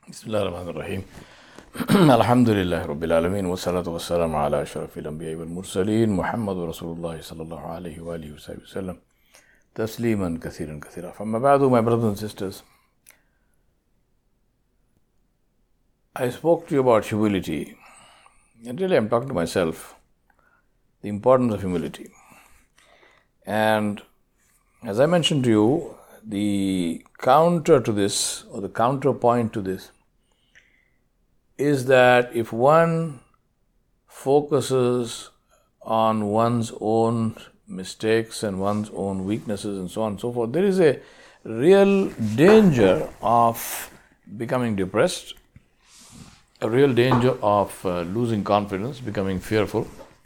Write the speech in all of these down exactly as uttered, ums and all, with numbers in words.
Bismillah ar-Rahman ar-Rahim. Alhamdulillah Rabbil Alameen. Wa salatu wa salamu ala ashrafil anbiya wal mursaleen. Muhammadu Rasulullah sallallahu alayhi wa alihi wa sallam. Tasliman kathiran kathira. From Mabadu, my brothers and sisters, I spoke to you about humility. And really I'm talking to myself. The importance of humility. And as I mentioned to you, the counter to this, or the counterpoint to this, is that if one focuses on one's own mistakes and one's own weaknesses and so on and so forth, there is a real danger of becoming depressed, a real danger of uh, losing confidence, becoming fearful,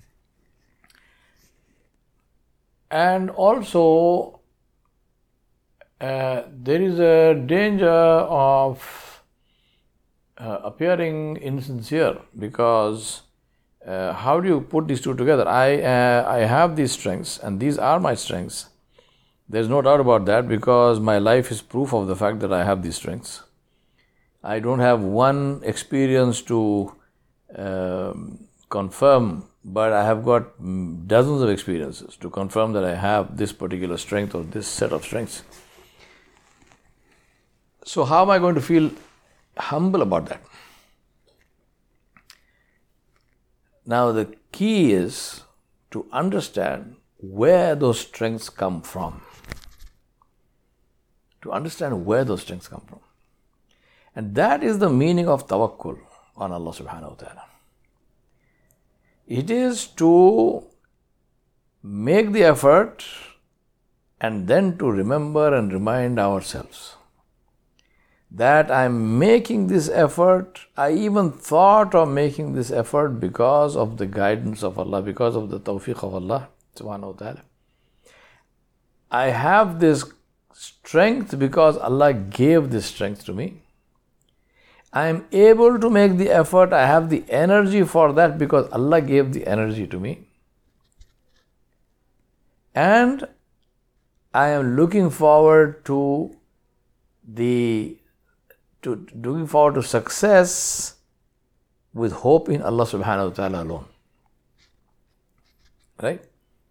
and also uh, there is a danger of Uh, appearing insincere, because uh, how do you put these two together? I uh, I have these strengths and these are my strengths. There's no doubt about that, because my life is proof of the fact that I have these strengths. I don't have one experience to uh, confirm, but I have got dozens of experiences to confirm that I have this particular strength or this set of strengths. So how am I going to feel humble about that? Now the key is to understand where those strengths come from. To understand where those strengths come from. And that is the meaning of tawakkul on Allah subhanahu wa ta'ala. It is to make the effort and then to remember and remind ourselves that I'm making this effort. I even thought of making this effort because of the guidance of Allah, because of the tawfiq of Allah subhanahu wa ta'ala. I have this strength because Allah gave this strength to me. I am able to make the effort. I have the energy for that because Allah gave the energy to me. And I am looking forward to the to looking forward to success with hope in Allah subhanahu wa ta'ala alone. Right?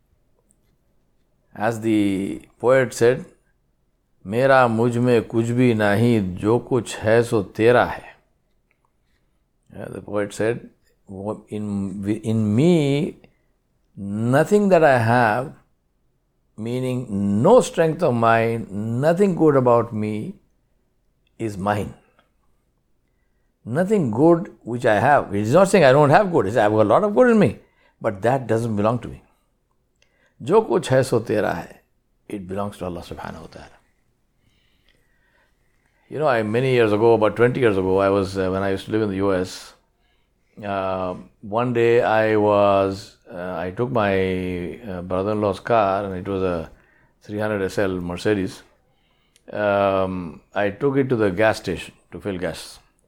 As the poet said, Mera mujh mein kuch bhi nahi, jo kuch hai so tera hai. Yeah, the poet said, in, in me, nothing that I have, meaning no strength of mine, nothing good about me is mine. Nothing good which I have. He's not saying I don't have good. He's saying I've got a lot of good in me. But that doesn't belong to me. Jo kuch hai so tera hai. It belongs to Allah subhanahu wa ta'ala. You know, I, many years ago, about twenty years ago, I was, uh, when I used to live in the U S, uh, one day I was, uh, I took my uh, brother-in-law's car, and it was a three hundred S L Mercedes. Um, I took it to the gas station to fill gas.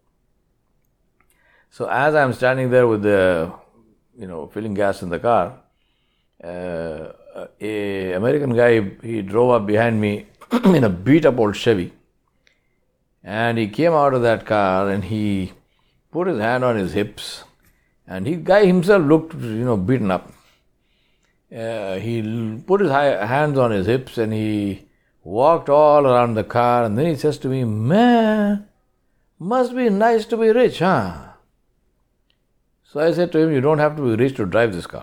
So as I'm standing there with the, you know, filling gas in the car, uh, a American guy, he drove up behind me in a beat up old Chevy, and he came out of that car and he put his hand on his hips, and he guy himself looked, you know, beaten up. Uh, he put his hands on his hips and he walked all around the car, and then he says to me, "Man, must be nice to be rich, huh?" So I said to him, "You don't have to be rich to drive this car."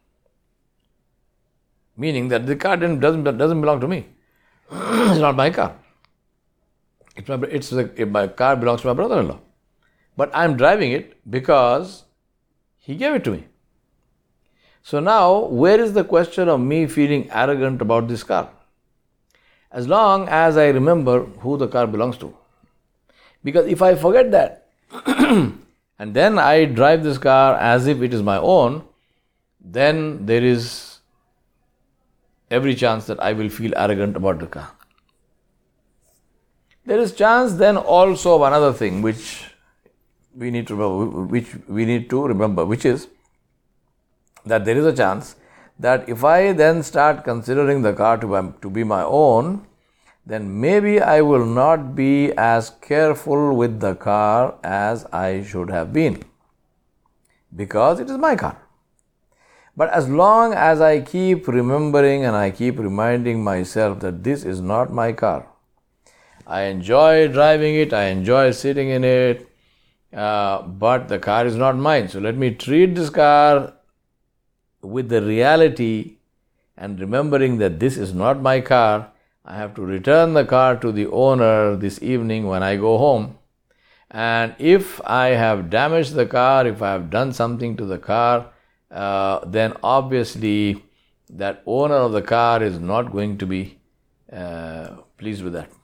Meaning that the car didn't, doesn't, doesn't belong to me. It's not my car. It's my, it's the, my car belongs to my brother-in-law. But I'm driving it because he gave it to me. So now, where is the question of me feeling arrogant about this car? As long as I remember who the car belongs to. Because if I forget that, and then I drive this car as if it is my own, then there is every chance that I will feel arrogant about the car. There is chance then also of another thing which we need to remember, which we need to remember, which is that there is a chance that if I then start considering the car to, to be my own, then maybe I will not be as careful with the car as I should have been, because it is my car. But as long as I keep remembering and I keep reminding myself that this is not my car, I enjoy driving it, I enjoy sitting in it, uh, but the car is not mine. So let me treat this car with the reality and remembering that this is not my car. I have to return the car to the owner this evening when I go home. And if I have damaged the car, if I have done something to the car, uh, then obviously that owner of the car is not going to be uh, pleased with that.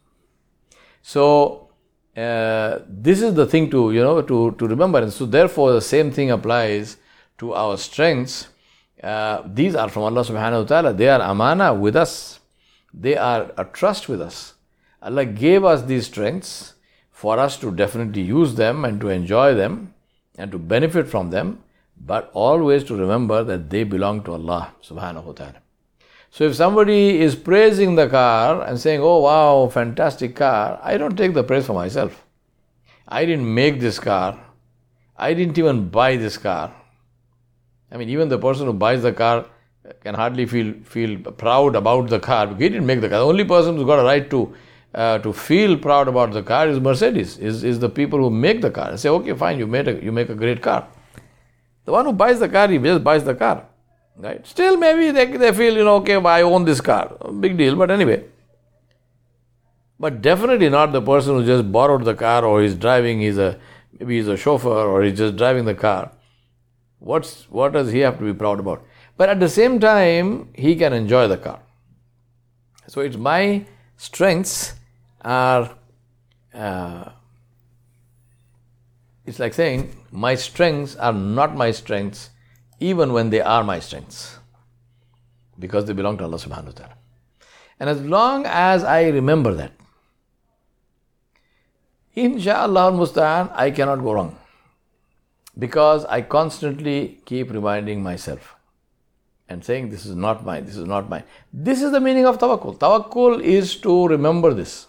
So uh, this is the thing to you know to to remember. And so therefore the same thing applies to our strengths. Uh, these are from Allah subhanahu wa ta'ala. They are amana with us. They are a trust with us. Allah gave us these strengths for us to definitely use them and to enjoy them and to benefit from them, but always to remember that they belong to Allah subhanahu wa ta'ala. So if somebody is praising the car and saying, oh wow, fantastic car, I don't take the praise for myself. I didn't make this car. I didn't even buy this car. I mean, even the person who buys the car can hardly feel feel proud about the car because he didn't make the car. The only person who's got a right to uh, to feel proud about the car is Mercedes, is, is the people who make the car. And say, okay, fine, you made a, you make a great car. The one who buys the car, he just buys the car. Right? Still, maybe they, they feel, you know, okay, I own this car. Big deal, but anyway. But definitely not the person who just borrowed the car or is driving, he's a, maybe he's a chauffeur or he's just driving the car. What's What does he have to be proud about? But at the same time, he can enjoy the car. So it's my strengths are, uh, it's like saying, my strengths are not my strengths even when they are my strengths, because they belong to Allah subhanahu wa ta'ala. And as long as I remember that, insha'Allah al-Musta'an, I cannot go wrong, because I constantly keep reminding myself and saying, this is not mine, this is not mine. This is the meaning of tawakkul. Tawakkul is to remember this.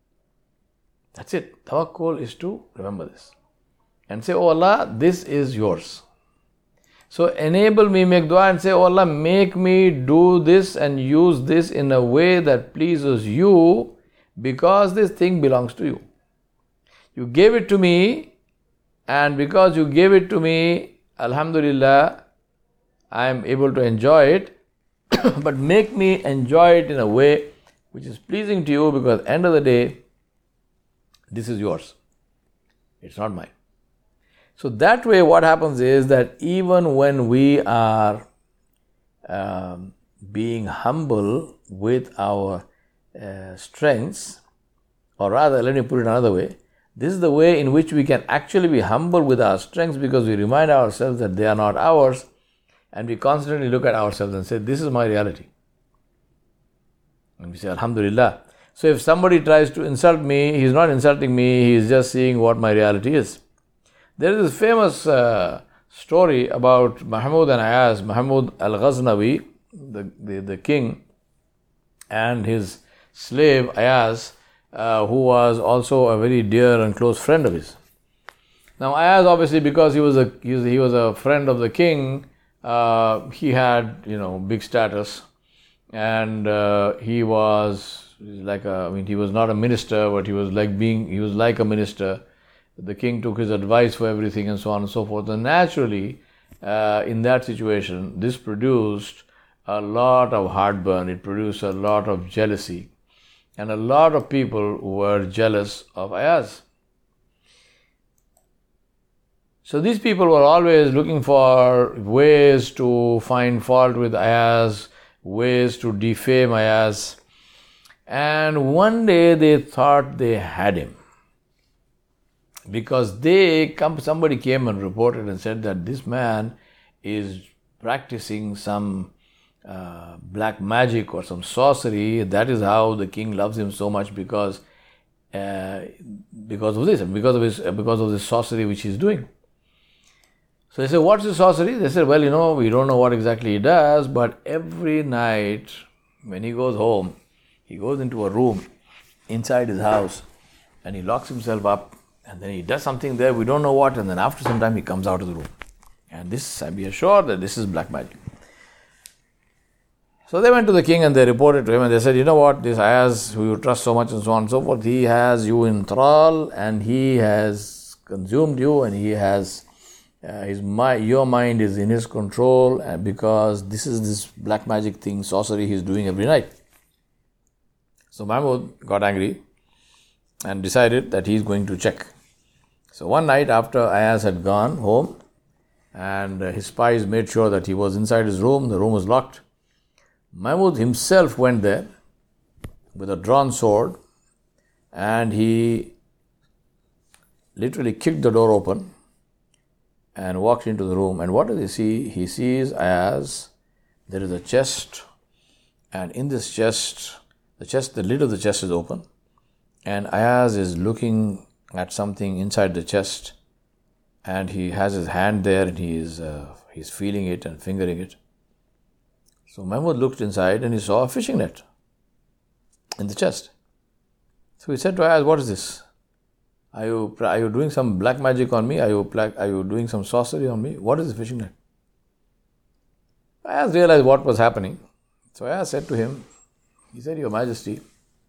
That's it. Tawakkul is to remember this. And say, oh Allah, this is yours. So enable me, make dua and say, oh Allah, make me do this and use this in a way that pleases you, because this thing belongs to you. You gave it to me, and because you gave it to me, Alhamdulillah, I am able to enjoy it, but make me enjoy it in a way which is pleasing to you, because at the end of the day, this is yours. It's not mine. So that way what happens is that even when we are um, being humble with our uh, strengths, or rather, let me put it another way, this is the way in which we can actually be humble with our strengths, because we remind ourselves that they are not ours, and we constantly look at ourselves and say, this is my reality. And we say, Alhamdulillah. So if somebody tries to insult me, he's not insulting me, he is just seeing what my reality is. There is this famous uh, story about Mahmud and Ayaz, Mahmud al-Ghaznavi, the, the, the king, and his slave Ayaz, uh, who was also a very dear and close friend of his. Now Ayaz, obviously, because he was a he was, he was a friend of the king, uh, he had, you know, big status, and uh, he was like a, I mean, he was not a minister, but he was like being, he was like a minister. The king took his advice for everything and so on and so forth. And naturally, uh, in that situation, this produced a lot of heartburn. It produced a lot of jealousy. And a lot of people were jealous of Ayaz. So these people were always looking for ways to find fault with Ayaz, ways to defame Ayaz. And one day they thought they had him. Because they come, somebody came and reported and said that this man is practicing some uh, black magic or some sorcery. That is how the king loves him so much, because uh, because of this, because of his because of this sorcery which he's doing. So they said, what's the sorcery? They said, well, you know, we don't know what exactly he does, but every night when he goes home, he goes into a room inside his house and he locks himself up and then he does something there, we don't know what, and then after some time he comes out of the room. And this, I be assured that this is black magic. So they went to the king and they reported to him and they said, you know what, this Ayaz, who you trust so much and so on and so forth, he has you in thrall and he has consumed you and he has, uh, his mi- your mind is in his control, and because this is this black magic thing, sorcery he's doing every night. So Mahmud got angry and decided that he's going to check. So one night after Ayaz had gone home and his spies made sure that he was inside his room, the room was locked, Mahmud himself went there with a drawn sword and he literally kicked the door open and walked into the room. And what does he see? He sees Ayaz, there is a chest, and in this chest, the chest, the lid of the chest is open, and Ayaz is looking at something inside the chest, and he has his hand there and he is uh, he's feeling it and fingering it. So Mahmud looked inside and he saw a fishing net in the chest. So he said to Ayaz, what is this? Are you are you doing some black magic on me? Are you are you doing some sorcery on me? What is the fishing net? Ayaz realized what was happening. So Ayaz said to him, he said, Your Majesty,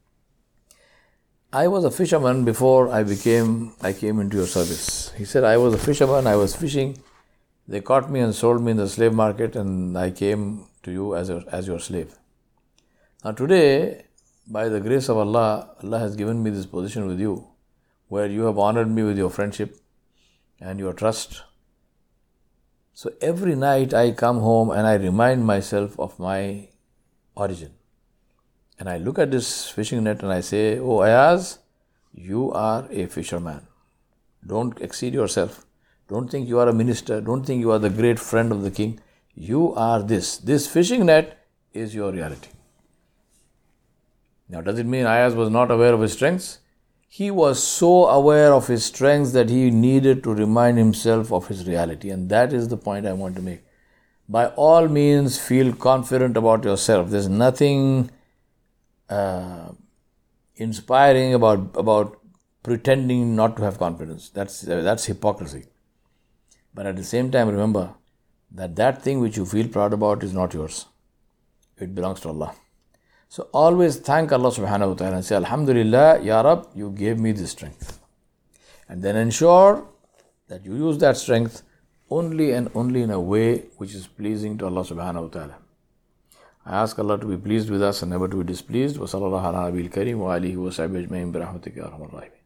I was a fisherman before I became, I came into your service. He said, I was a fisherman, I was fishing. They caught me and sold me in the slave market and I came to you as, a, as your slave. Now today, by the grace of Allah, Allah has given me this position with you, where you have honored me with your friendship and your trust. So every night I come home and I remind myself of my origin. And I look at this fishing net and I say, Oh Ayaz, you are a fisherman. Don't exceed yourself. Don't think you are a minister. Don't think you are the great friend of the king. You are this. This fishing net is your reality. Now, does it mean Ayaz was not aware of his strengths? He was so aware of his strengths that he needed to remind himself of his reality. And that is the point I want to make. By all means, feel confident about yourself. There's nothing uh, inspiring about, about pretending not to have confidence. That's, uh, that's hypocrisy. But at the same time, remember that that thing which you feel proud about is not yours. It belongs to Allah. So always thank Allah subhanahu wa ta'ala and say, Alhamdulillah, Ya Rab, you gave me this strength. And then ensure that you use that strength only and only in a way which is pleasing to Allah subhanahu wa ta'ala. I ask Allah to be pleased with us and never to be displeased. Wa sallallahu ala nabiyil kareem wa alihi wa sahbihi ajma'in bi rahmatika ya arhamar rahimin.